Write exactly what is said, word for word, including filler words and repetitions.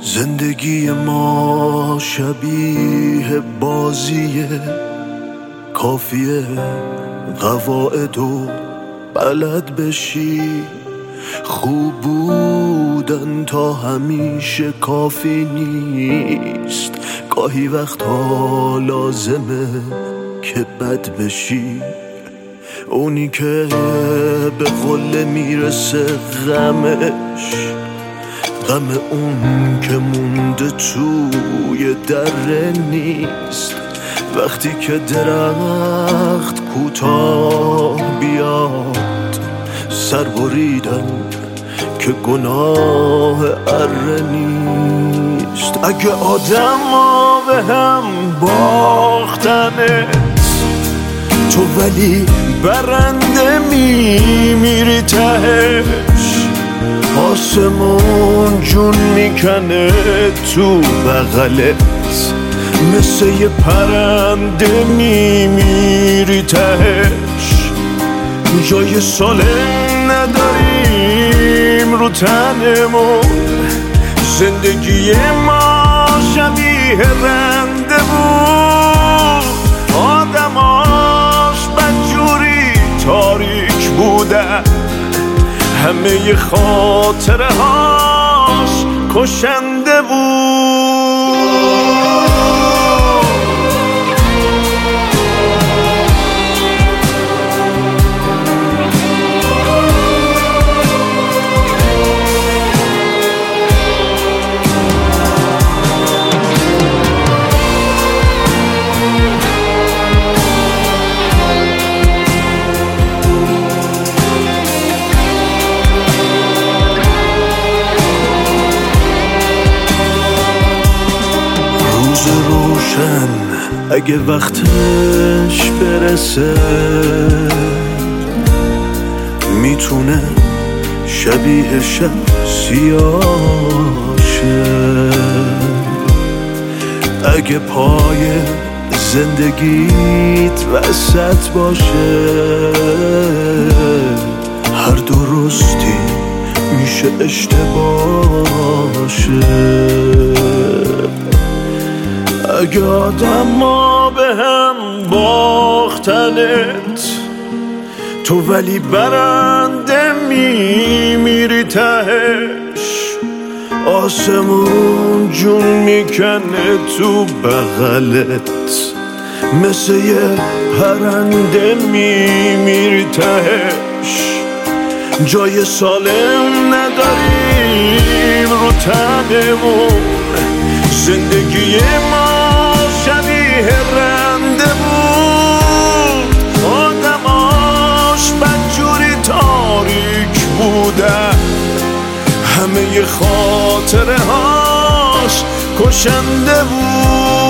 زندگی ما شبیه بازیه، کافیه قواعد و بلد بشی. خوب بودن تا همیشه کافی نیست، گاهی وقتا لازمه که بد بشی. اونی که به قله میرسه غمش، غم اون که مونده توی دره نیست. وقتی که درخت کوتاه بیاد، سر بریدن که گناه اره نیست. اگه آدم ها به هم باختنت، تو ولی برنده میمیری تهش. آسمون جون میکنه تو بغلت، مثل یه پرنده میمیری تهش. جای سالم نداریم رو تنمون، زندگی ما شبیه رنده بود. آدماش بدجوری تاریک بودن، همه خاطره هاش کشنده بود. روشن اگه وقتش برسه، میتونه شبیه شب سیاه شه. اگه پای زندگیت وسط باشه، هر درستی میشه اشتباه شه. اگه آدم ها به هم باختنت، تو ولی برنده میمیری تهش. آسمون جون میکنه تو بغلت، مثل یه پرنده میمیری تهش. جای سالم نداریم رو تنمون، زندگی ما شبیه رنده بود. آدماش بدجوری تاریک بودن، همه خاطره هاش کشنده بود.